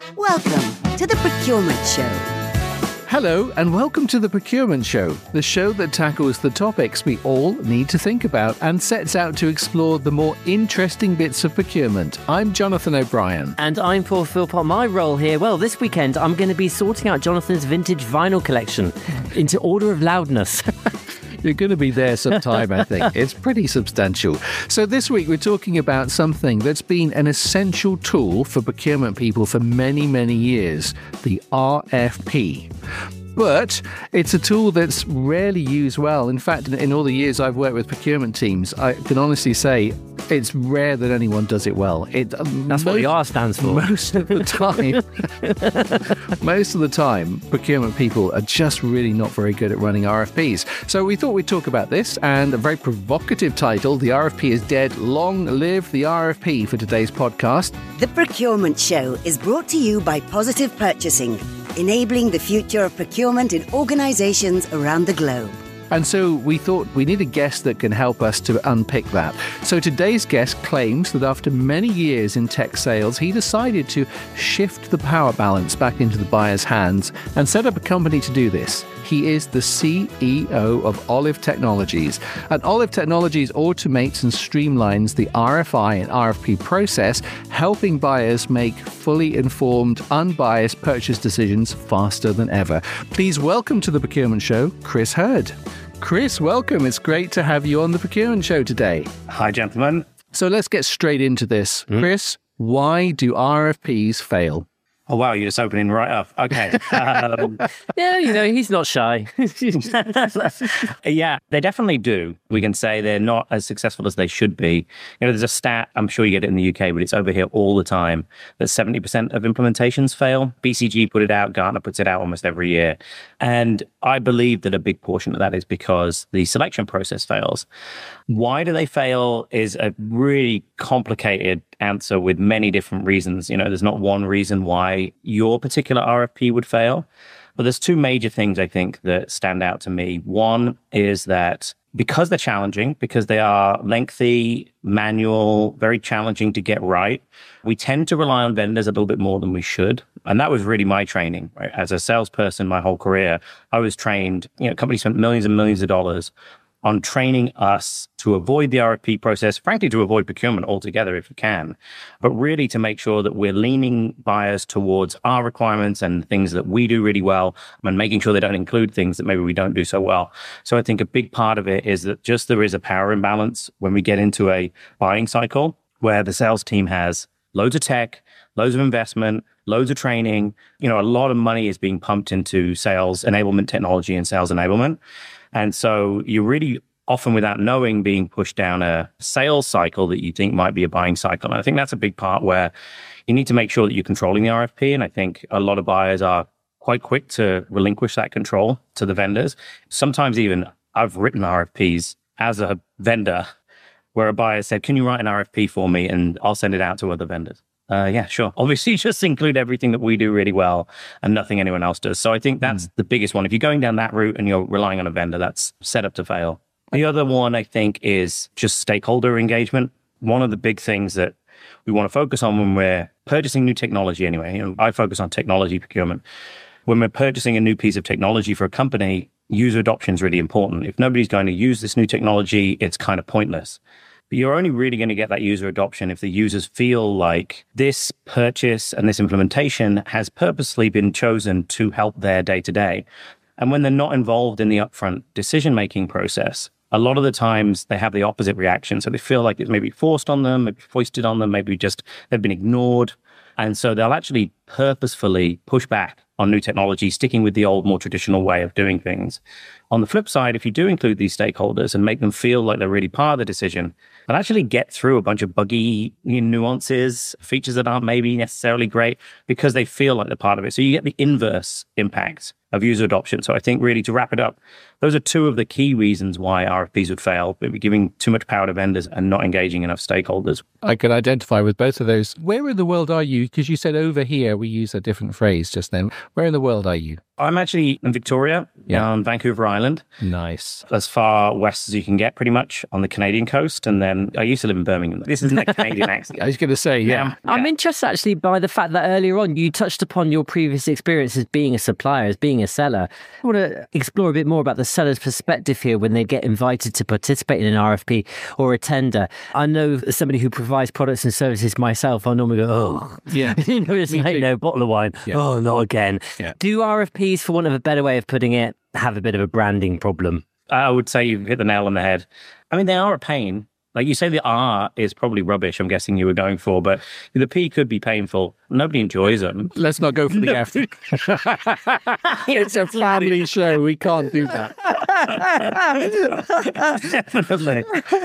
Welcome to the Procurement Show. Hello and welcome to the Procurement Show, the show that tackles the topics we all need to think about and sets out to explore the more interesting bits of procurement. I'm Jonathan O'Brien. And I'm Paul Philpott. My role here, well, this weekend I'm going to be sorting out Jonathan's vintage vinyl collection into order of loudness. You're going to be there sometime, I think. It's pretty substantial. So this week we're talking about something that's been an essential tool for procurement people for many, many years, the RFP. But it's a tool that's rarely used well. In fact, in all the years I've worked with procurement teams, I can honestly say it's rare that anyone does it well. That's what the R stands for. Most of the time, procurement people are just really not very good at running RFPs. So we thought we'd talk about this, and a very provocative title, The RFP is Dead, Long Live the RFP, for today's podcast. The Procurement Show is brought to you by Positive Purchasing, enabling the future of procurement in organizations around the globe. And so we thought we need a guest that can help us to unpick that. So today's guest claims that after many years in tech sales, he decided to shift the power balance back into the buyer's hands and set up a company to do this. He is the CEO of Olive Technologies. And Olive Technologies automates and streamlines the RFI and RFP process, helping buyers make fully informed, unbiased purchase decisions faster than ever. Please welcome to the Procurement Show, Chris Hurd. Chris, welcome. It's great to have you on the Procurement Show today. Hi, gentlemen. So let's get straight into this. Chris, why do RFPs fail? Oh, wow, you're just opening right up. Okay. Yeah, he's not shy. Yeah, they definitely do. We can say they're not as successful as they should be. There's a stat, I'm sure you get it in the UK, but it's over here all the time, that 70% of implementations fail. BCG put it out, Gartner puts it out almost every year. And I believe that a big portion of that is because the selection process fails. Why do they fail is a really complicated answer with many different reasons. There's not one reason why your particular RFP would fail, but there's two major things I think that stand out to me. One is that because they're challenging, because they are lengthy, manual, very challenging to get right, we tend to rely on vendors a little bit more than we should. And that was really my training, right? As a salesperson, my whole career, I was trained, companies spent millions and millions of dollars on training us to avoid the RFP process, frankly, to avoid procurement altogether if you can, but really to make sure that we're leaning buyers towards our requirements and things that we do really well and making sure they don't include things that maybe we don't do so well. So I think a big part of it is that just there is a power imbalance when we get into a buying cycle where the sales team has loads of tech, loads of investment, loads of training. A lot of money is being pumped into sales enablement technology and sales enablement. And so you're really often, without knowing, being pushed down a sales cycle that you think might be a buying cycle. And I think that's a big part where you need to make sure that you're controlling the RFP. And I think a lot of buyers are quite quick to relinquish that control to the vendors. Sometimes even I've written RFPs as a vendor where a buyer said, "Can you write an RFP for me and I'll send it out to other vendors?" Yeah, sure. Obviously, just include everything that we do really well and nothing anyone else does. So I think that's the biggest one. If you're going down that route and you're relying on a vendor, that's set up to fail. The other one, I think, is just stakeholder engagement. One of the big things that we want to focus on when we're purchasing new technology anyway, I focus on technology procurement. When we're purchasing a new piece of technology for a company, user adoption is really important. If nobody's going to use this new technology, it's kind of pointless. But you're only really going to get that user adoption if the users feel like this purchase and this implementation has purposely been chosen to help their day-to-day. And when they're not involved in the upfront decision-making process, a lot of the times they have the opposite reaction. So they feel like it's maybe forced on them, maybe foisted on them, maybe just they've been ignored. And so they'll actually purposefully push back on new technology, sticking with the old, more traditional way of doing things. On the flip side, if you do include these stakeholders and make them feel like they're really part of the decision, they'll actually get through a bunch of buggy nuances, features that aren't maybe necessarily great because they feel like they're part of it. So you get the inverse impact of user adoption. So I think really to wrap it up, those are two of the key reasons why RFPs would fail. Maybe giving too much power to vendors and not engaging enough stakeholders. I can identify with both of those. Where in the world are you? Because you said over here, we use a different phrase just then. Where in the world are you? I'm actually in Victoria, on Vancouver Island. Nice. As far west as you can get, pretty much, on the Canadian coast. And then I used to live in Birmingham. This isn't a Canadian accent. I was going to say, yeah. I'm interested actually by the fact that earlier on you touched upon your previous experience as being a supplier, as being a seller. I want to explore a bit more about the seller's perspective here when they get invited to participate in an RFP or a tender. I know as somebody who provides products and services myself, I normally go, oh, yeah. It's like, bottle of wine. Yeah. Oh, not again. Yeah. Do RFPs, for want of a better way of putting it, have a bit of a branding problem? I would say you've hit the nail on the head. I mean, they are a pain. Like you say, the R is probably rubbish, I'm guessing you were going for, but the P could be painful. Nobody enjoys them. Let's not go for the F. It's a family show. We can't do that. Definitely.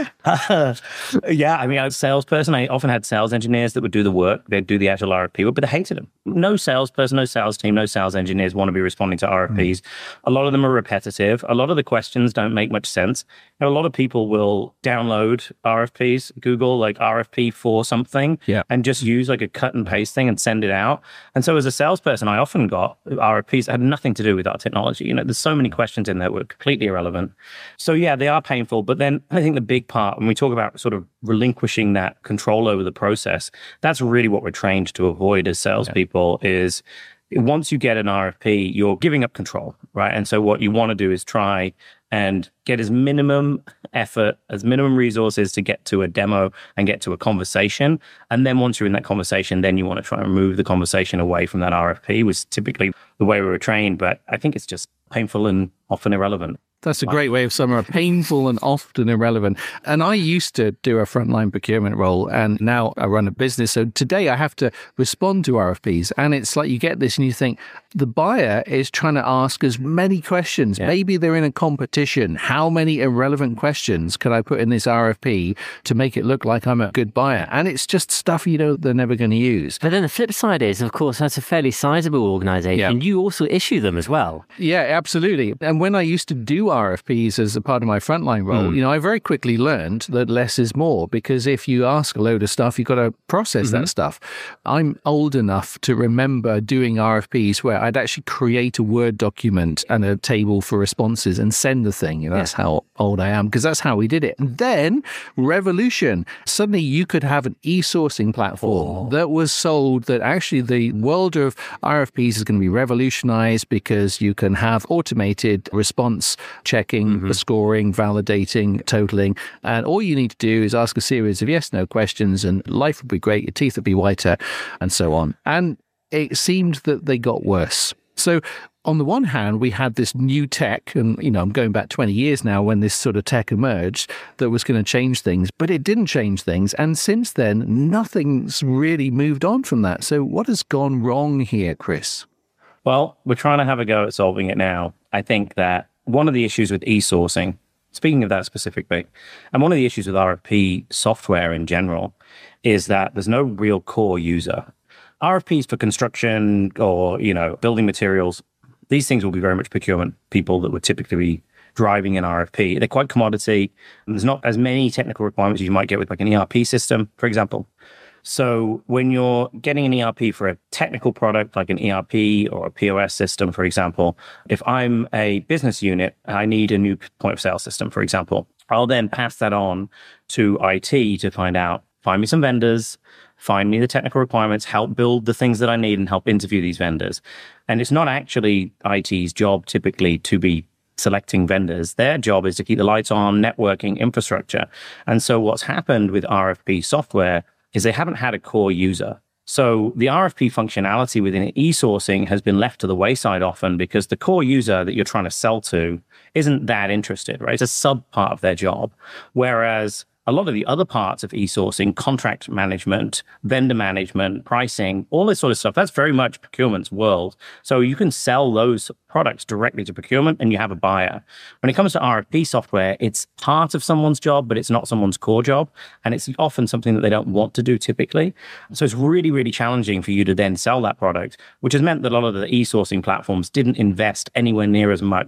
I mean, I was a salesperson. I often had sales engineers that would do the work. They'd do the actual RFP work, but they hated them. No salesperson, no sales team, no sales engineers want to be responding to RFPs. A lot of them are repetitive. A lot of the questions don't make much sense. A lot of people will download RFPs, Google like RFP for something, and just use like a cut and paste thing and send it out. And so as a salesperson, I often got RFPs that had nothing to do with our technology. There's so many questions in there that were completely irrelevant. So yeah, they are painful. But then I think the big part, when we talk about sort of relinquishing that control over the process, that's really what we're trained to avoid as salespeople is once you get an RFP, you're giving up control, right? And so what you want to do is try and get as minimum effort, as minimum resources to get to a demo and get to a conversation. And then once you're in that conversation, then you want to try and move the conversation away from that RFP, which is typically the way we were trained. But I think it's just painful and often irrelevant. That's a great way of summarizing painful and often irrelevant. And I used to do a frontline procurement role, and now I run a business. So today I have to respond to RFPs. And it's like you get this and you think, the buyer is trying to ask as many questions. Yeah. Maybe they're in a competition. How many irrelevant questions can I put in this RFP to make it look like I'm a good buyer? And it's just stuff they're never going to use. But then the flip side is, of course, that's a fairly sizable organization. You also issue them as well. Yeah, absolutely. And when I used to do RFPs as a part of my frontline role, I very quickly learned that less is more, because if you ask a load of stuff, you've got to process that stuff. I'm old enough to remember doing RFPs where I'd actually create a Word document and a table for responses and send the thing. That's how old I am, because that's how we did it. And then revolution. Suddenly you could have an e-sourcing platform that was sold that actually the world of RFPs is going to be revolutionized because you can have automated response checking, the scoring, validating, totaling. And all you need to do is ask a series of yes-no questions and life would be great, your teeth would be whiter, and so on. And it seemed that they got worse. So on the one hand, we had this new tech, and, I'm going back 20 years now when this sort of tech emerged that was going to change things, but it didn't change things. And since then, nothing's really moved on from that. So what has gone wrong here, Chris? Well, we're trying to have a go at solving it now. I think that one of the issues with e-sourcing, speaking of that specifically, and one of the issues with RFP software in general, is that there's no real core user. RFPs for construction or, building materials, these things will be very much procurement people that would typically be driving an RFP. They're quite commodity. There's not as many technical requirements as you might get with like an ERP system, for example. So when you're getting an ERP for a technical product like an ERP or a POS system, for example, if I'm a business unit, I need a new point of sale system, for example, I'll then pass that on to IT to find me some vendors, find me the technical requirements, help build the things that I need and help interview these vendors. And it's not actually IT's job typically to be selecting vendors. Their job is to keep the lights on, networking, infrastructure. And so what's happened with RFP software is they haven't had a core user. So the RFP functionality within e-sourcing has been left to the wayside often because the core user that you're trying to sell to isn't that interested, right? It's a sub part of their job. Whereas a lot of the other parts of e-sourcing, contract management, vendor management, pricing, all this sort of stuff, that's very much procurement's world. So you can sell those products directly to procurement and you have a buyer. When it comes to RFP software, it's part of someone's job, but it's not someone's core job. And it's often something that they don't want to do typically. So it's really, really challenging for you to then sell that product, which has meant that a lot of the e-sourcing platforms didn't invest anywhere near as much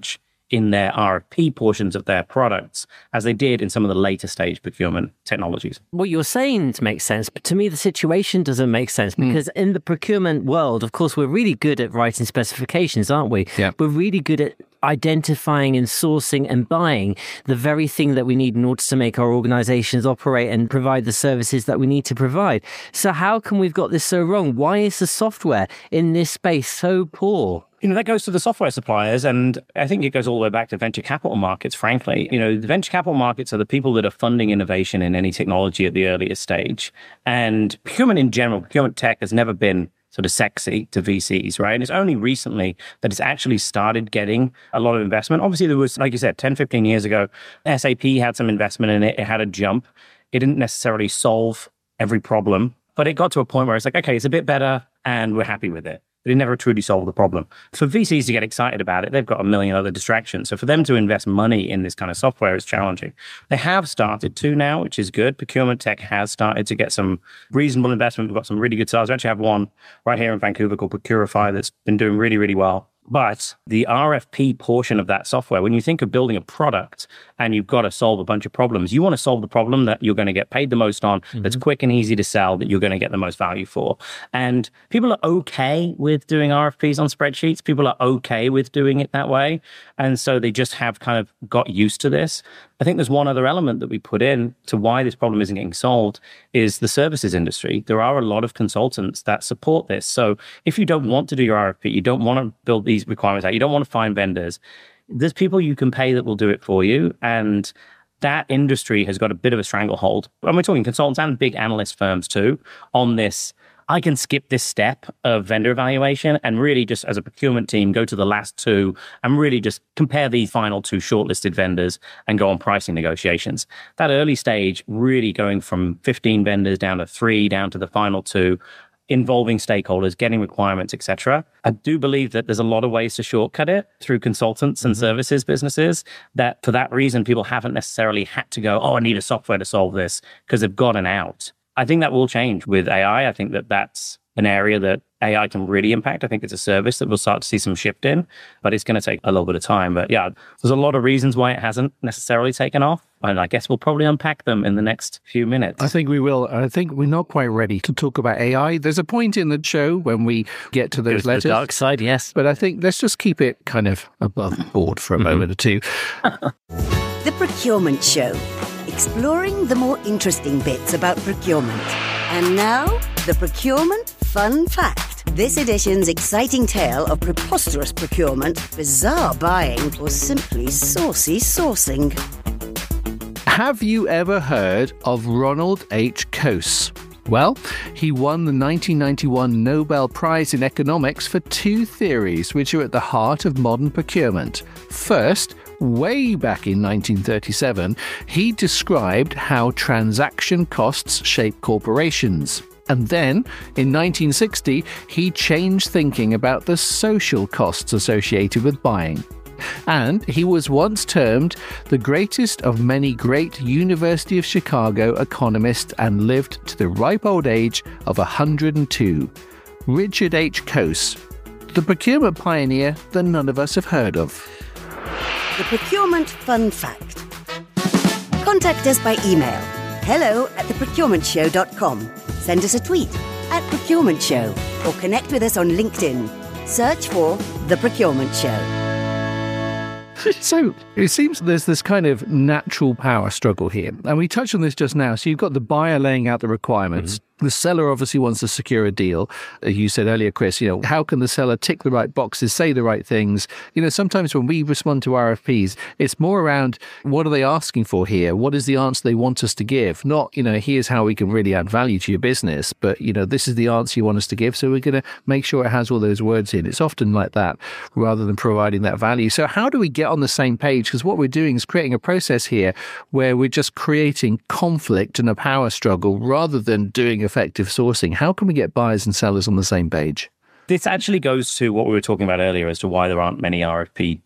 in their RFP portions of their products as they did in some of the later stage procurement technologies. What you're saying makes sense, but to me, the situation doesn't make sense because in the procurement world, of course, we're really good at writing specifications, aren't we? Yeah. We're really good at identifying and sourcing and buying the very thing that we need in order to make our organizations operate and provide the services that we need to provide. So how come we've got this so wrong? Why is the software in this space so poor? That goes to the software suppliers, and I think it goes all the way back to venture capital markets, frankly. The venture capital markets are the people that are funding innovation in any technology at the earliest stage. And procurement in general, procurement tech has never been sort of sexy to VCs, right? And it's only recently that it's actually started getting a lot of investment. Obviously, there was, like you said, 10, 15 years ago, SAP had some investment in it. It had a jump. It didn't necessarily solve every problem, but it got to a point where it's like, okay, it's a bit better and we're happy with it. But it never truly solved the problem. For VCs to get excited about it, they've got a million other distractions. So for them to invest money in this kind of software is challenging. They have started to now, which is good. Procurement tech has started to get some reasonable investment. We've got some really good sales. We actually have one right here in Vancouver called Procurify that's been doing really, really well. But the RFP portion of that software, when you think of building a product and you've got to solve a bunch of problems, you want to solve the problem that you're going to get paid the most on, that's quick and easy to sell, that you're going to get the most value for. And people are okay with doing RFPs on spreadsheets. People are okay with doing it that way. And so they just have kind of got used to this. I think there's one other element that we put in to why this problem isn't getting solved is the services industry. There are a lot of consultants that support this. So if you don't want to do your RFP, you don't want to build these requirements out, you don't want to find vendors, there's people you can pay that will do it for you. And that industry has got a bit of a stranglehold. And we're talking consultants and big analyst firms too on this. I can skip this step of vendor evaluation and really just as a procurement team, go to the last two and really just compare the final two shortlisted vendors and go on pricing negotiations. That early stage, really going from 15 vendors down to 3, down to the final 2, involving stakeholders, getting requirements, etc. I do believe that there's a lot of ways to shortcut it through consultants and services businesses, that for that reason, people haven't necessarily had to go, I need a software to solve this, because they've got an out. I think that will change with AI. I think that that's an area that AI can really impact. I think it's a service that we'll start to see some shift in, but it's going to take a little bit of time. But yeah, there's a lot of reasons why it hasn't necessarily taken off. And I guess we'll probably unpack them in the next few minutes. I think we will. I think we're not quite ready to talk about AI. There's a point in the show when we get to those letters. The dark side, yes. But I think let's just keep it kind of above board for a moment or two. The Procurement Show, exploring the more interesting bits about procurement. And now, the Procurement Fun Fact. This edition's exciting tale of preposterous procurement, bizarre buying, or simply saucy sourcing. Have you ever heard of Ronald H. Coase? Well, he won the 1991 Nobel Prize in Economics for 2 theories which are at the heart of modern procurement. First, way back in 1937, he described how transaction costs shape corporations. And then, in 1960, he changed thinking about the social costs associated with buying. And he was once termed the greatest of many great University of Chicago economists and lived to the ripe old age of 102. Richard H. Coase, the procurement pioneer that none of us have heard of. The Procurement Fun Fact. Contact us by email, hello@theprocurementshow.com. Send us a tweet @procurementshow or connect with us on LinkedIn. Search for The Procurement Show. So it seems there's this kind of natural power struggle here. And we touched on this just now. So you've got the buyer laying out the requirements. The seller obviously wants to secure a deal. You said earlier, Chris, how can the seller tick the right boxes, say the right things? Sometimes when we respond to RFPs, it's more around what are they asking for here? What is the answer they want us to give? Not, here's how we can really add value to your business, but, this is the answer you want us to give. So we're going to make sure it has all those words in. It's often like that rather than providing that value. So how do we get on the same page? Because what we're doing is creating a process here where we're just creating conflict and a power struggle rather than doing effective sourcing. How can we get buyers and sellers on the same page? This actually goes to what we were talking about earlier as to why there aren't many RFP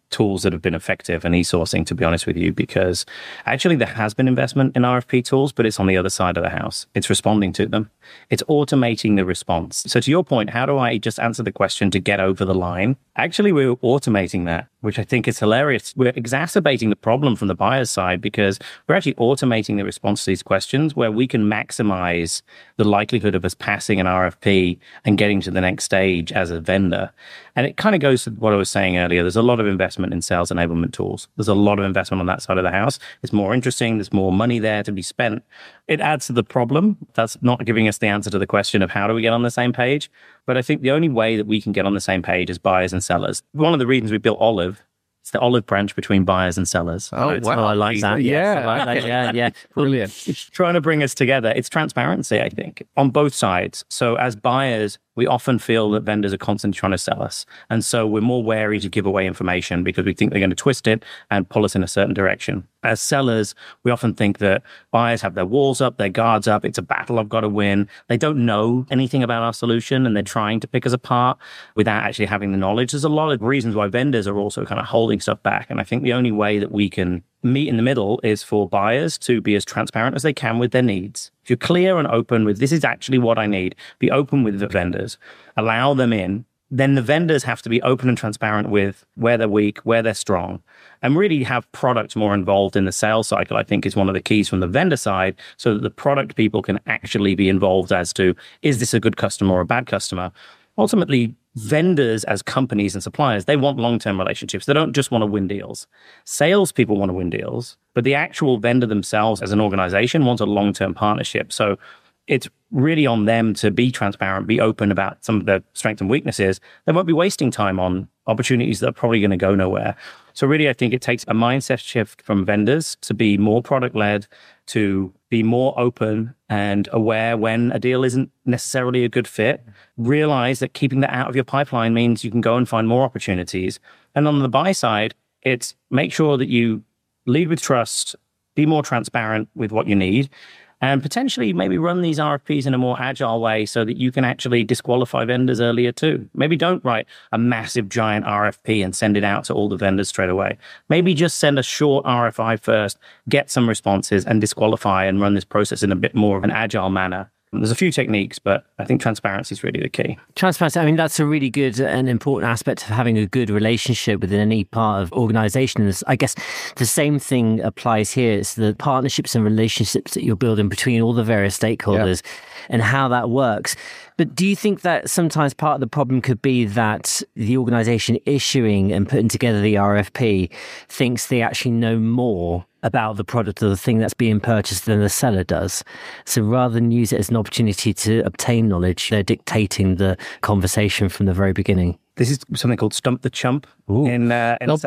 tools that have been effective and e-sourcing, to be honest with you, because actually there has been investment in RFP tools, but it's on the other side of the house. It's responding to them. It's automating the response. So to your point, how do I just answer the question to get over the line? Actually, we're automating that, which I think is hilarious. We're exacerbating the problem from the buyer's side because we're actually automating the response to these questions where we can maximize the likelihood of us passing an RFP and getting to the next stage as a vendor. And it kind of goes to what I was saying earlier. There's a lot of investment in sales enablement tools. There's a lot of investment on that side of the house. It's more interesting. There's more money there to be spent. It adds to the problem. That's not giving us the answer to the question of how do we get on the same page. But I think the only way that we can get on the same page is buyers and sellers. One of the reasons we built Olive, it's the olive branch between buyers and sellers. Oh, wow. I like that. Yeah. I like that. Yeah. Brilliant. It's trying to bring us together. It's transparency, I think, on both sides. So as buyers, we often feel that vendors are constantly trying to sell us. And so we're more wary to give away information because we think they're going to twist it and pull us in a certain direction. As sellers, we often think that buyers have their walls up, their guards up. It's a battle I've got to win. They don't know anything about our solution and they're trying to pick us apart without actually having the knowledge. There's a lot of reasons why vendors are also kind of holding stuff back. And I think the only way that we can meet in the middle is for buyers to be as transparent as they can with their needs. If you're clear and open with this is actually what I need, be open with the vendors, allow them in. Then the vendors have to be open and transparent with where they're weak, where they're strong, and really have product more involved in the sales cycle, I think is one of the keys from the vendor side, so that the product people can actually be involved as to, is this a good customer or a bad customer? Ultimately, vendors as companies and suppliers, they want long-term relationships. They don't just want to win deals. Salespeople want to win deals, but the actual vendor themselves as an organization wants a long-term partnership. So it's really on them to be transparent, be open about some of their strengths and weaknesses. They won't be wasting time on opportunities that are probably going to go nowhere. So really, I think it takes a mindset shift from vendors to be more product-led, to be more open and aware when a deal isn't necessarily a good fit. Realize that keeping that out of your pipeline means you can go and find more opportunities. And on the buy side, it's make sure that you lead with trust, be more transparent with what you need, and potentially maybe run these RFPs in a more agile way so that you can actually disqualify vendors earlier too. Maybe don't write a massive giant RFP and send it out to all the vendors straight away. Maybe just send a short RFI first, get some responses and disqualify and run this process in a bit more of an agile manner. There's a few techniques, but I think transparency is really the key. Transparency, I mean, that's a really good and important aspect of having a good relationship within any part of organization. I guess the same thing applies here. It's the partnerships and relationships that you're building between all the various stakeholders and how that works. But do you think that sometimes part of the problem could be that the organization issuing and putting together the RFP thinks they actually know more about the product or the thing that's being purchased than the seller does? So rather than use it as an opportunity to obtain knowledge, they're dictating the conversation from the very beginning. This is something called Stump the Chump in sales.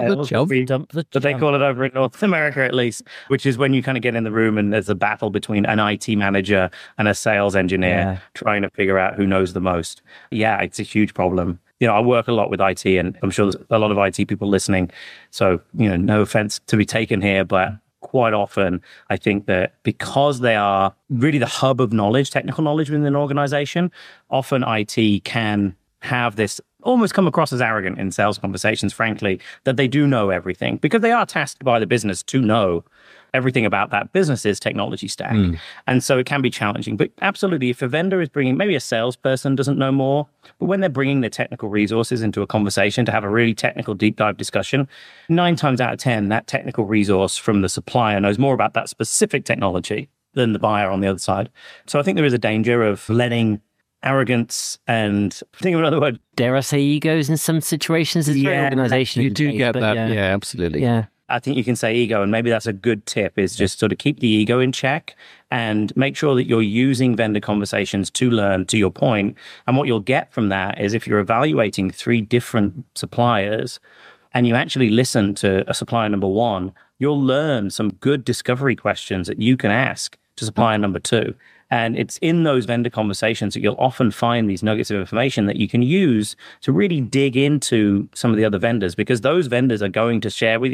But they call it over in North America, at least, which is when you kind of get in the room and there's a battle between an IT manager and a sales engineer trying to figure out who knows the most. Yeah, it's a huge problem. You know, I work a lot with IT and I'm sure there's a lot of IT people listening. So, you know, no offense to be taken here, but quite often, I think that because they are really the hub of knowledge, technical knowledge within an organization, often IT can have this almost come across as arrogant in sales conversations, frankly, that they do know everything because they are tasked by the business to know everything about that business's technology stack. And so it can be challenging. But absolutely, if a vendor is bringing, maybe a salesperson doesn't know more, but when they're bringing their technical resources into a conversation to have a really technical deep dive discussion, 9 times out of 10, that technical resource from the supplier knows more about that specific technology than the buyer on the other side. So I think there is a danger of letting arrogance and, think of another word, dare I say egos in some situations? It's very organizational. You do get that. Yeah, absolutely. Yeah. I think you can say ego, and maybe that's a good tip, is just sort of keep the ego in check and make sure that you're using vendor conversations to learn, to your point. And what you'll get from that is if you're evaluating 3 different suppliers and you actually listen to a supplier number 1, you'll learn some good discovery questions that you can ask to supplier number 2. And it's in those vendor conversations that you'll often find these nuggets of information that you can use to really dig into some of the other vendors, because those vendors are going to share with you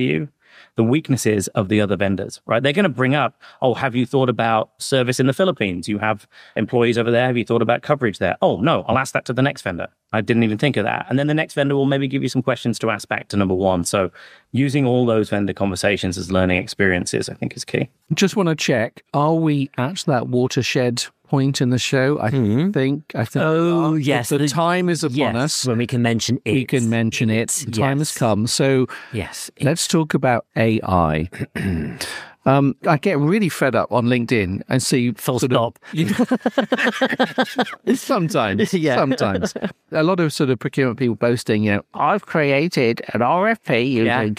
the weaknesses of the other vendors, right? They're going to bring up, oh, have you thought about service in the Philippines? You have employees over there. Have you thought about coverage there? Oh, no, I'll ask that to the next vendor. I didn't even think of that. And then the next vendor will maybe give you some questions to ask back to number one. So using all those vendor conversations as learning experiences, I think is key. Just want to check, are we at that watershed point in the show? I think. Oh, yes. The time is upon us. When we can mention it. We can mention it. The time has come. So let's talk about AI. I get really fed up on LinkedIn and see full stop. Sometimes. A lot of sort of procurement people boasting, I've created an RFP using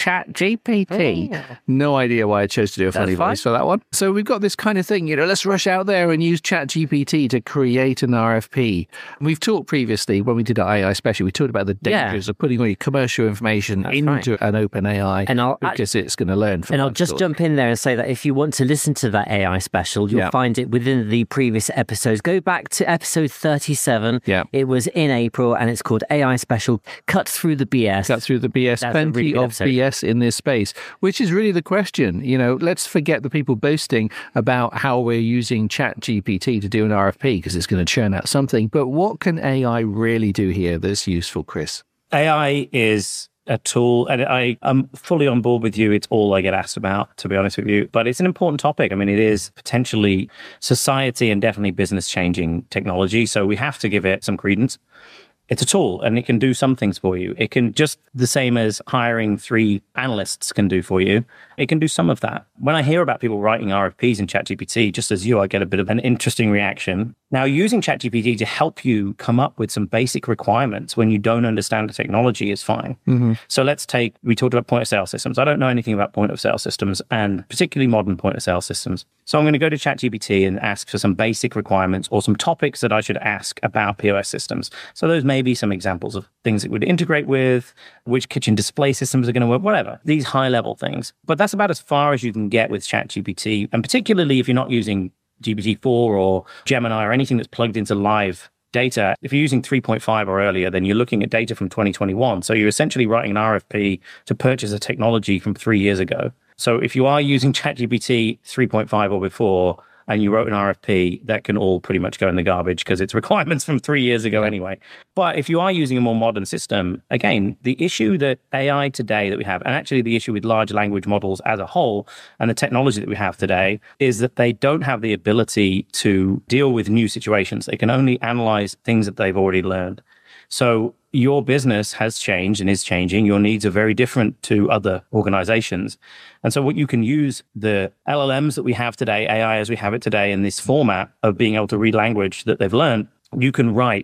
ChatGPT. No idea why I chose to do a funny voice for that one. So we've got this kind of thing, let's rush out there and use ChatGPT to create an RFP. We've talked previously when we did our AI special, we talked about the dangers of putting all your commercial information into an open AI because it's going to learn from. And I'll just jump in there and say that if you want to listen to that AI special, you'll find it within the previous episodes. Go back to episode 37. It was in April and it's called AI Special, Cut Through the BS. Cut Through the BS. That's plenty of BS in this space, which is really the question. Let's forget the people boasting about how we're using ChatGPT to do an RFP because it's going to churn out something. But what can AI really do here that's useful, Chris? AI is a tool, and I'm fully on board with you. It's all I get asked about, to be honest with you. But it's an important topic. I mean, it is potentially society and definitely business changing technology. So we have to give it some credence. It's a tool and it can do some things for you. It can just the same as hiring 3 analysts can do for you. It can do some of that. When I hear about people writing RFPs in ChatGPT, just as you, I get a bit of an interesting reaction. Now, using ChatGPT to help you come up with some basic requirements when you don't understand the technology is fine. So we talked about point of sale systems. I don't know anything about point of sale systems and particularly modern point of sale systems. So I'm going to go to ChatGPT and ask for some basic requirements or some topics that I should ask about POS systems. So those may be some examples of things it would integrate with, which kitchen display systems are going to work, whatever. These high-level things. But that's about as far as you can get with ChatGPT. And particularly if you're not using GPT-4 or Gemini or anything that's plugged into live data. If you're using 3.5 or earlier, then you're looking at data from 2021. So you're essentially writing an RFP to purchase a technology from 3 years ago. So if you are using ChatGPT 3.5 or before, and you wrote an RFP, that can all pretty much go in the garbage because it's requirements from 3 years ago anyway. But if you are using a more modern system, again, the issue that AI today that we have, and actually the issue with large language models as a whole, and the technology that we have today, is that they don't have the ability to deal with new situations. They can only analyze things that they've already learned. So your business has changed and is changing. Your needs are very different to other organizations. And so what you can use the LLMs that we have today, AI as we have it today, in this format of being able to read language that they've learned, you can write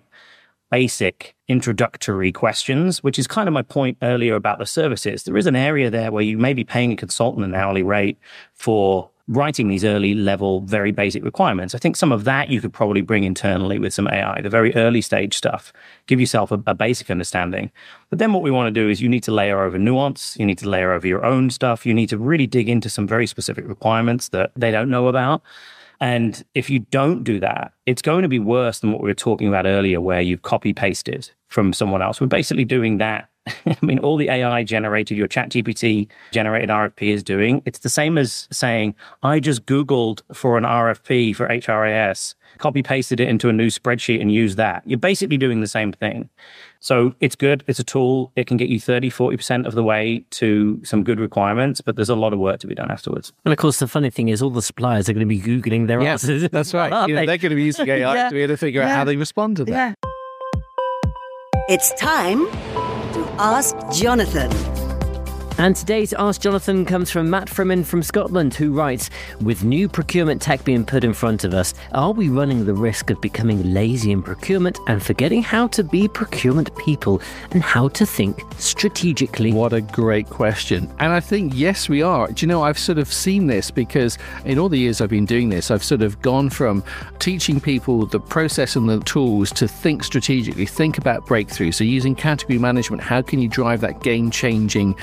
basic introductory questions, which is kind of my point earlier about the services. There is an area there where you may be paying a consultant an hourly rate for writing these early level, very basic requirements. I think some of that you could probably bring internally with some AI, the very early stage stuff, give yourself a basic understanding. But then what we want to do is you need to layer over nuance. You need to layer over your own stuff. You need to really dig into some very specific requirements that they don't know about. And if you don't do that, it's going to be worse than what we were talking about earlier, where you've copy pasted from someone else. We're basically doing that. I mean, all the AI generated, your ChatGPT generated RFP is doing. It's the same as saying, I just Googled for an RFP for HRIS, copy pasted it into a new spreadsheet and used that. You're basically doing the same thing. So it's good. It's a tool. It can get you 30-40% of the way to some good requirements, but there's a lot of work to be done afterwards. And of course, the funny thing is all the suppliers are going to be Googling their answers. That's right. They're going to be using AI to be able to figure out how they respond to that. It's time to Ask Jonathan. And today's Ask Jonathan comes from Matt Freeman from Scotland, who writes, with new procurement tech being put in front of us, are we running the risk of becoming lazy in procurement and forgetting how to be procurement people and how to think strategically? What a great question. And I think, yes, we are. Do you know, I've sort of seen this because in all the years I've been doing this, I've sort of gone from teaching people the process and the tools to think strategically, think about breakthrough. So using category management, how can you drive that game-changing thing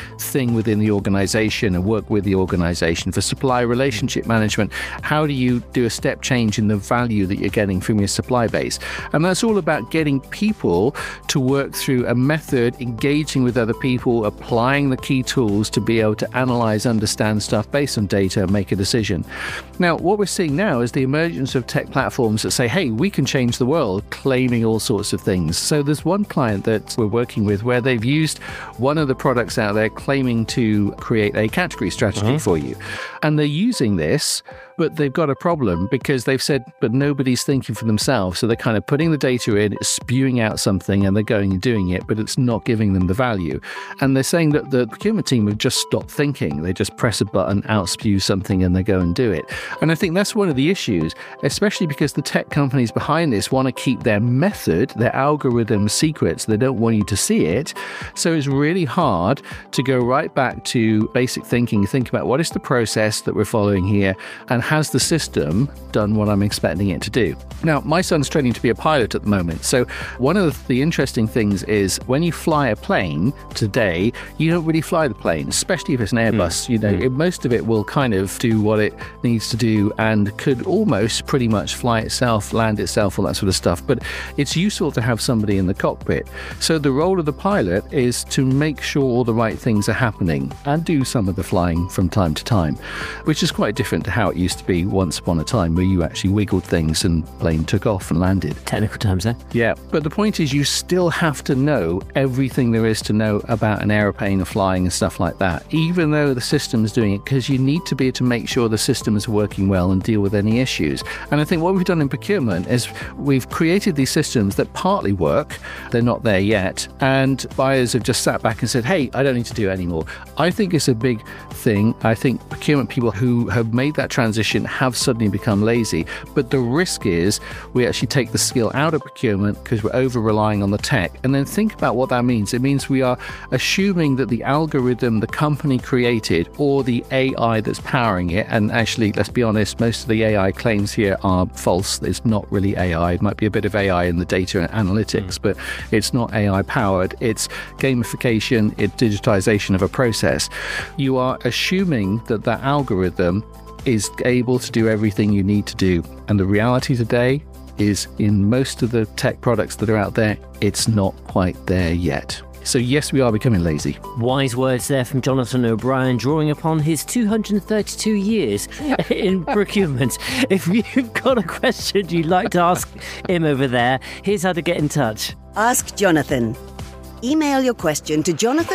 thing within the organization and work with the organization. For supply relationship management, how do you do a step change in the value that you're getting from your supply base? And that's all about getting people to work through a method, engaging with other people, applying the key tools to be able to analyze, understand stuff based on data and make a decision. Now, what we're seeing now is the emergence of tech platforms that say, hey, we can change the world, claiming all sorts of things. So there's one client that we're working with where they've used one of the products out there claiming to create a category strategy for you. And they're using this, but they've got a problem because they've said, but nobody's thinking for themselves. So they're kind of putting the data in, it's spewing out something, and they're going and doing it, but it's not giving them the value. And they're saying that the procurement team have just stopped thinking. They just press a button, out spew something, and they go and do it. And I think that's one of the issues, especially because the tech companies behind this want to keep their method, their algorithm secrets. They don't want you to see it. So it's really hard to go right back to basic thinking, think about what is the process that we're following here, and has the system done what I'm expecting it to do? Now, my son's training to be a pilot at the moment. So one of the interesting things is when you fly a plane today, you don't really fly the plane, especially if it's an Airbus. Most of it will kind of do what it needs to do and could almost pretty much fly itself, land itself, all that sort of stuff. But it's useful to have somebody in the cockpit. So the role of the pilot is to make sure all the right things are happening and do some of the flying from time to time, which is quite different to how it used to be once upon a time, where you actually wiggled things and plane took off and landed. Technical terms there. Yeah, but the point is you still have to know everything there is to know about an aeroplane or flying and stuff like that, even though the system's doing it, because you need to be able to make sure the system is working well and deal with any issues. And I think what we've done in procurement is we've created these systems that partly work, they're not there yet, and buyers have just sat back and said, hey, I don't need to do it anymore. I think it's a big thing. I think procurement people who have made that transition have suddenly become lazy. But the risk is we actually take the skill out of procurement because we're over relying on the tech. And then think about what that means. It means we are assuming that the algorithm the company created or the AI that's powering it, and actually, let's be honest, most of the AI claims here are false. It's not really AI. It might be a bit of AI in the data and analytics, but it's not AI powered. It's gamification, it's digitization of a process. You are assuming that that algorithm is able to do everything you need to do. And the reality today is in most of the tech products that are out there, it's not quite there yet. So yes, we are becoming lazy. Wise words there from Jonathan O'Brien, drawing upon his 232 years in procurement. If you've got a question you'd like to ask him over there, here's how to get in touch. Ask Jonathan. Email your question to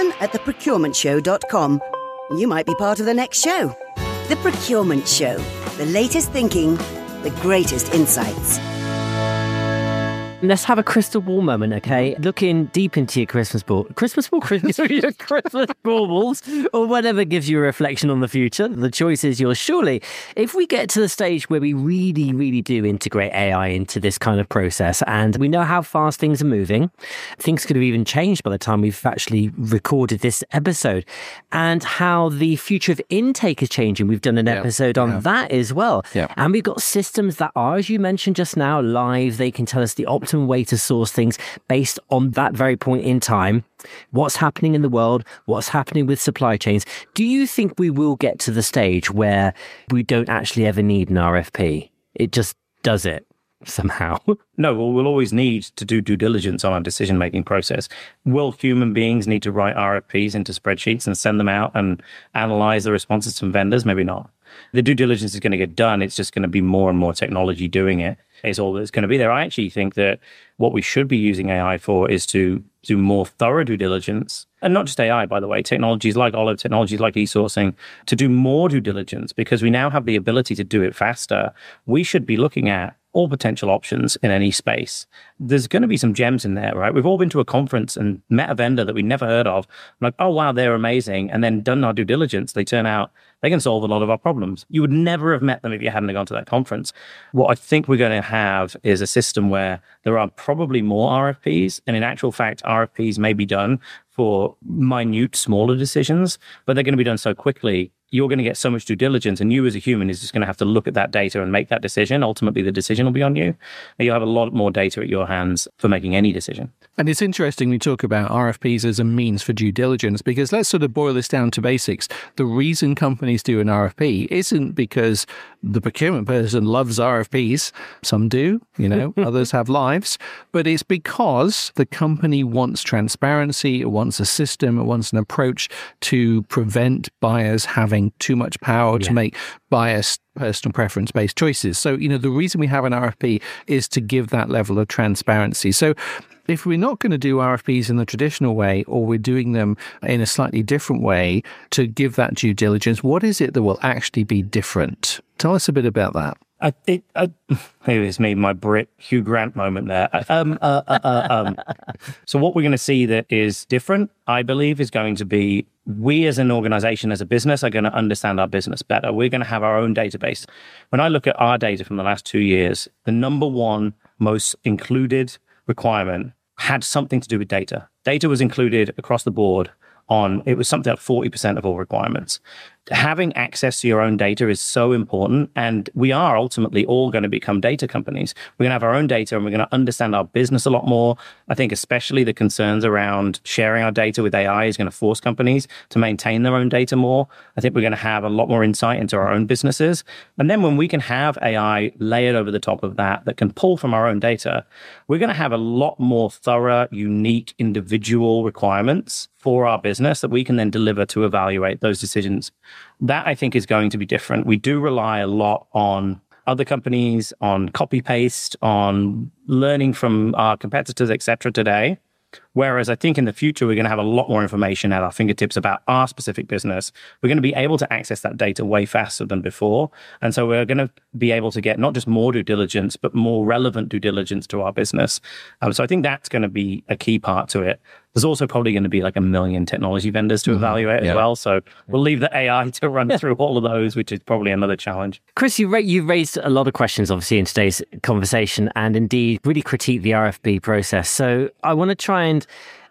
jonathan@theprocurementshow.com. You might be part of the next show. The Procurement Show. The latest thinking, the greatest insights. Let's have a crystal ball moment, okay? Looking deep into your crystal balls, or whatever gives you a reflection on the future. The choice is yours, surely. If we get to the stage where we really, really do integrate AI into this kind of process, and we know how fast things are moving, things could have even changed by the time we've actually recorded this episode, and how the future of intake is changing. We've done an episode on that as well. Yeah. And we've got systems that are, as you mentioned just now, live. They can tell us the optimal way to source things based on that very point in time. What's happening in the world? What's happening with supply chains? Do you think we will get to the stage where we don't actually ever need an RFP? It just does it somehow. No, well, we'll always need to do due diligence on our decision-making process. Will human beings need to write RFPs into spreadsheets and send them out and analyze the responses from vendors? Maybe not. The due diligence is going to get done. It's just going to be more and more technology doing it. Is all that's going to be there. I actually think that what we should be using AI for is to do more thorough due diligence. And not just AI, by the way, technologies like Olive, technologies like e-sourcing, to do more due diligence, because we now have the ability to do it faster. We should be looking at all potential options in any space. There's going to be some gems in there, right? We've all been to a conference and met a vendor that we never heard of. I'm like, oh, wow, they're amazing. And then done our due diligence. They turn out they can solve a lot of our problems. You would never have met them if you hadn't gone to that conference. What I think we're going to have is a system where there are probably more RFPs. And in actual fact, RFPs may be done for minute, smaller decisions, but they're going to be done so quickly you're going to get so much due diligence, and you as a human is just going to have to look at that data and make that decision. Ultimately, the decision will be on you. And you'll have a lot more data at your hands for making any decision. And it's interesting we talk about RFPs as a means for due diligence, because let's sort of boil this down to basics. The reason companies do an RFP isn't because the procurement person loves RFPs. Some do, others have lives. But it's because the company wants transparency, it wants a system, it wants an approach to prevent buyers having too much power to make biased personal preference-based choices. So, the reason we have an RFP is to give that level of transparency. So if we're not going to do RFPs in the traditional way, or we're doing them in a slightly different way to give that due diligence, what is it that will actually be different? Tell us a bit about that. Maybe it's me, my Brit Hugh Grant moment there. So what we're going to see that is different, I believe, is going to be we as an organization, as a business, are going to understand our business better. We're going to have our own database. When I look at our data from the last 2 years, the number one most included requirement had something to do with data. Data was included across the board it was something like 40% of all requirements. Having access to your own data is so important, and we are ultimately all going to become data companies. We're going to have our own data, and we're going to understand our business a lot more. I think especially the concerns around sharing our data with AI is going to force companies to maintain their own data more. I think we're going to have a lot more insight into our own businesses. And then when we can have AI layered over the top of that can pull from our own data, we're going to have a lot more thorough, unique, individual requirements for our business that we can then deliver to evaluate those decisions. That, I think, is going to be different. We do rely a lot on other companies, on copy-paste, on learning from our competitors, et cetera, today. Whereas I think in the future, we're going to have a lot more information at our fingertips about our specific business. We're going to be able to access that data way faster than before. And so we're going to be able to get not just more due diligence, but more relevant due diligence to our business. So I think that's going to be a key part to it. There's also probably going to be like 1 million technology vendors to evaluate as well. So we'll leave the AI to run through all of those, which is probably another challenge. Chris, you raised a lot of questions, obviously, in today's conversation, and indeed really critique the RFP process. So I want to try and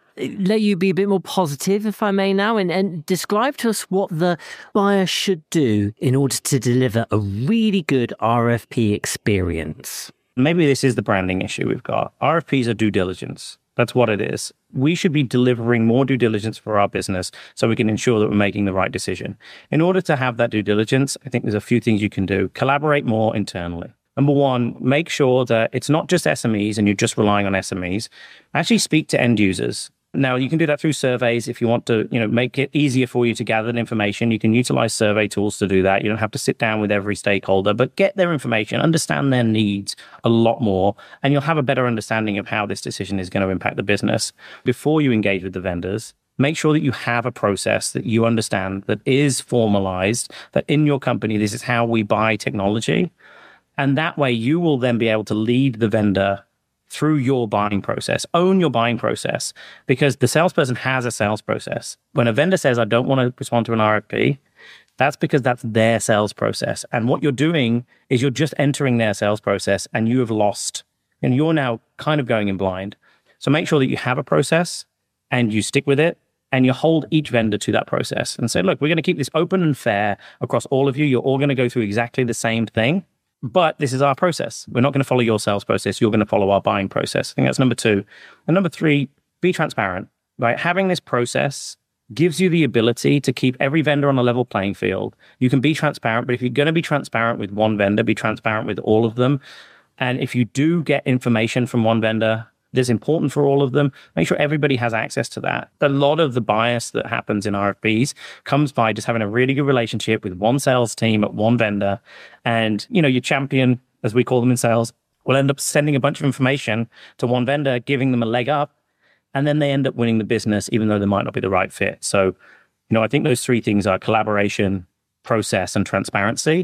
let you be a bit more positive, if I may now, and describe to us what the buyer should do in order to deliver a really good RFP experience. Maybe this is the branding issue we've got. RFPs are due diligence. That's what it is. We should be delivering more due diligence for our business so we can ensure that we're making the right decision. In order to have that due diligence, I think there's a few things you can do. Collaborate more internally. Number one, make sure that it's not just SMEs and you're just relying on SMEs. Actually speak to end users. Now, you can do that through surveys if you want to, make it easier for you to gather that information. You can utilize survey tools to do that. You don't have to sit down with every stakeholder, but get their information, understand their needs a lot more, and you'll have a better understanding of how this decision is going to impact the business. Before you engage with the vendors, make sure that you have a process that you understand that is formalized, that in your company, this is how we buy technology. And that way you will then be able to lead the vendor through your buying process, own your buying process, because the salesperson has a sales process. When a vendor says, I don't want to respond to an RFP, that's because that's their sales process. And what you're doing is you're just entering their sales process and you have lost, and you're now kind of going in blind. So make sure that you have a process and you stick with it and you hold each vendor to that process and say, look, we're going to keep this open and fair across all of you. You're all going to go through exactly the same thing. But this is our process. We're not going to follow your sales process. You're going to follow our buying process. I think that's number 2. And number 3, be transparent, right? Having this process gives you the ability to keep every vendor on a level playing field. You can be transparent, but if you're going to be transparent with one vendor, be transparent with all of them. And if you do get information from one vendor that's important for all of them, make sure everybody has access to that. A lot of the bias that happens in RFPs comes by just having a really good relationship with one sales team at one vendor. And, your champion, as we call them in sales, will end up sending a bunch of information to one vendor, giving them a leg up, and then they end up winning the business, even though they might not be the right fit. So, I think those 3 things are collaboration, process, and transparency.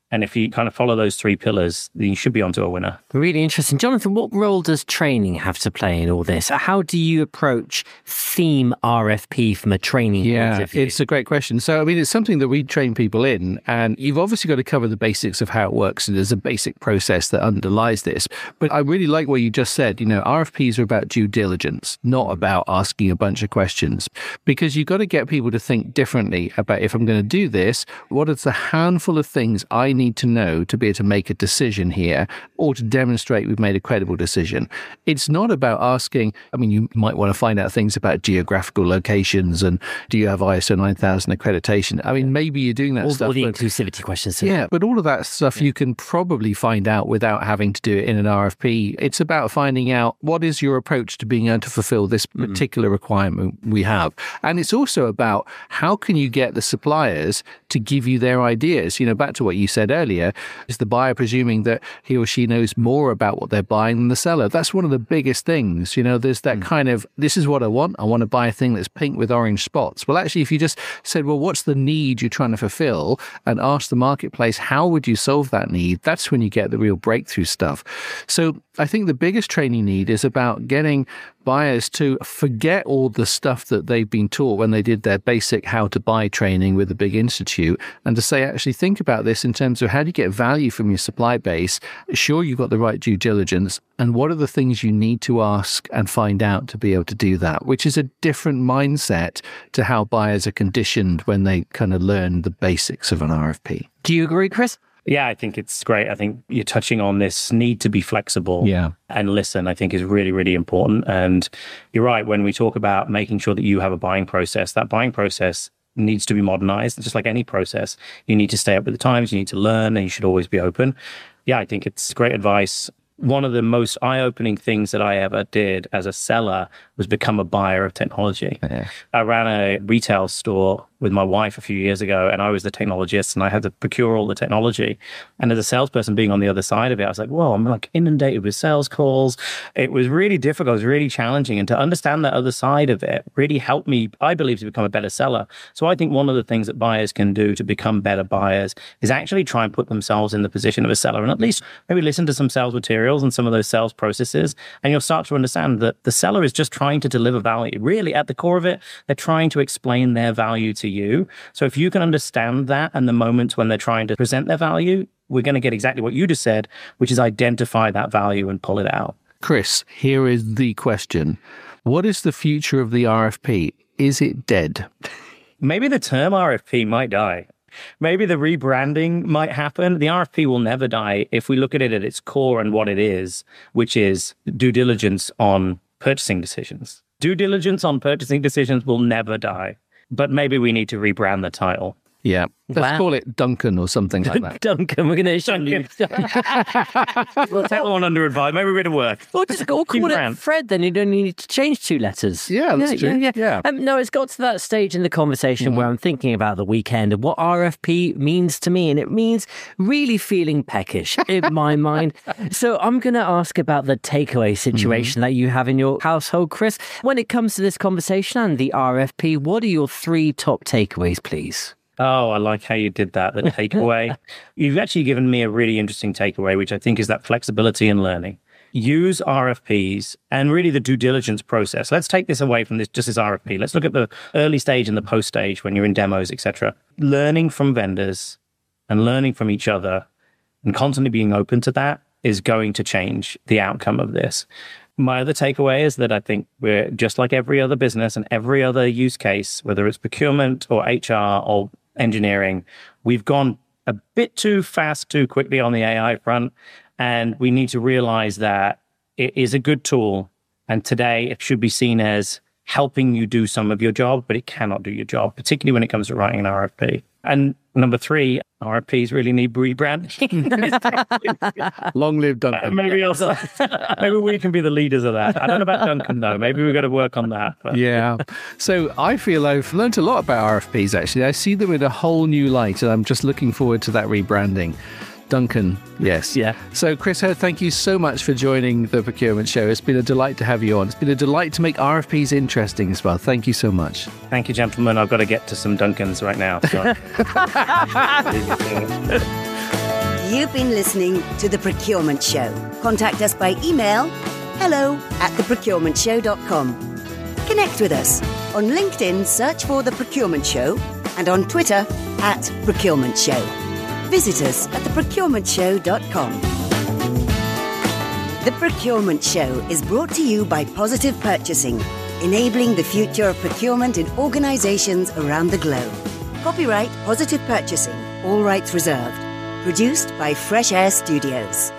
And if you kind of follow those 3 pillars, then you should be onto a winner. Really interesting. Jonathan, what role does training have to play in all this? How do you approach theme RFP from a training point of view? It's a great question. So, I mean, it's something that we train people in, and you've obviously got to cover the basics of how it works. And there's a basic process that underlies this. But I really like what you just said. RFPs are about due diligence, not about asking a bunch of questions, because you've got to get people to think differently about, if I'm going to do this, what is the handful of things I need to know to be able to make a decision here, or to demonstrate we've made a credible decision. It's not about asking, you might want to find out things about geographical locations and do you have ISO 9000 accreditation? Maybe you're doing that stuff. All the inclusivity questions. Yeah, but all of that stuff you can probably find out without having to do it in an RFP. It's about finding out what is your approach to being able to fulfill this particular requirement we have. And it's also about how can you get the suppliers to give you their ideas. Back to what you said earlier, is the buyer presuming that he or she knows more about what they're buying than the seller? That's one of the biggest things. There's that kind of, this is what I want to buy a thing that's pink with orange spots. Well, actually, if you just said, well, what's the need you're trying to fulfill, and ask the marketplace, how would you solve that need? That's when you get the real breakthrough stuff. So I think the biggest training need is about getting buyers to forget all the stuff that they've been taught when they did their basic how to buy training with a big institute, and to say, actually think about this in terms of how do you get value from your supply base, sure you've got the right due diligence, and what are the things you need to ask and find out to be able to do that, which is a different mindset to how buyers are conditioned when they kind of learn the basics of an RFP. Do you agree, Chris? Yeah, I think it's great. I think you're touching on this need to be flexible and listen, I think is really, really important. And you're right, when we talk about making sure that you have a buying process, that buying process needs to be modernized. Just like any process, you need to stay up with the times, you need to learn, and you should always be open. Yeah, I think it's great advice. One of the most eye-opening things that I ever did as a seller was become a buyer of technology. I ran a retail store with my wife a few years ago, and I was the technologist, and I had to procure all the technology. And as a salesperson being on the other side of it, I was like, whoa, I'm like inundated with sales calls. It was really difficult. It was really challenging. And to understand that other side of it really helped me, I believe, to become a better seller. So I think one of the things that buyers can do to become better buyers is actually try and put themselves in the position of a seller, and at least maybe listen to some sales materials and some of those sales processes. And you'll start to understand that the seller is just trying to deliver value. Really, at the core of it, they're trying to explain their value to you. So if you can understand that, and the moments when they're trying to present their value, we're going to get exactly what you just said, which is identify that value and pull it out. Chris, here is the question. What is the future of the RFP? Is it dead? Maybe the term RFP might die. Maybe the rebranding might happen. The RFP will never die if we look at it at its core and what it is, which is due diligence on purchasing decisions. Due diligence on purchasing decisions will never die. But maybe we need to rebrand the title. Yeah. Let's call it Duncan or something like that. Duncan, we're going to issue you. We'll take one under advice. Maybe we're going to work. Or just call it Fred, then you don't need to change 2 letters. Yeah, that's true. Yeah. No, it's got to that stage in the conversation where I'm thinking about the weekend and what RFP means to me. And it means really feeling peckish in my mind. So I'm going to ask about the takeaway situation that you have in your household, Chris. When it comes to this conversation and the RFP, what are your 3 top takeaways, please? Oh, I like how you did that, the takeaway. You've actually given me a really interesting takeaway, which I think is that flexibility in learning. Use RFPs and really the due diligence process. Let's take this away from this RFP. Let's look at the early stage and the post stage when you're in demos, etc. Learning from vendors and learning from each other and constantly being open to that is going to change the outcome of this. My other takeaway is that I think we're just like every other business and every other use case, whether it's procurement or HR or engineering, we've gone a bit too fast, too quickly on the AI front. And we need to realize that it is a good tool. And today it should be seen as helping you do some of your job, but it cannot do your job, particularly when it comes to writing an RFP. And number 3, RFPs really need rebranding. Long live Duncan. Maybe we can be the leaders of that. I don't know about Duncan, though. Maybe we've got to work on that. But. Yeah. So I feel I've learned a lot about RFPs, actually. I see them in a whole new light, and I'm just looking forward to that rebranding. Duncan, yes. Yeah. So, Chris Hurd, thank you so much for joining the Procurement Show. It's been a delight to have you on. It's been a delight to make RFPs interesting as well. Thank you so much. Thank you, gentlemen. I've got to get to some Duncans right now. So. You've been listening to The Procurement Show. Contact us by email, hello@theprocurementshow.com. Connect with us. On LinkedIn, search for The Procurement Show, and on Twitter, @Procurement Show. Visit us at theprocurementshow.com. The Procurement Show is brought to you by Positive Purchasing, enabling the future of procurement in organisations around the globe. Copyright Positive Purchasing, all rights reserved. Produced by Fresh Air Studios.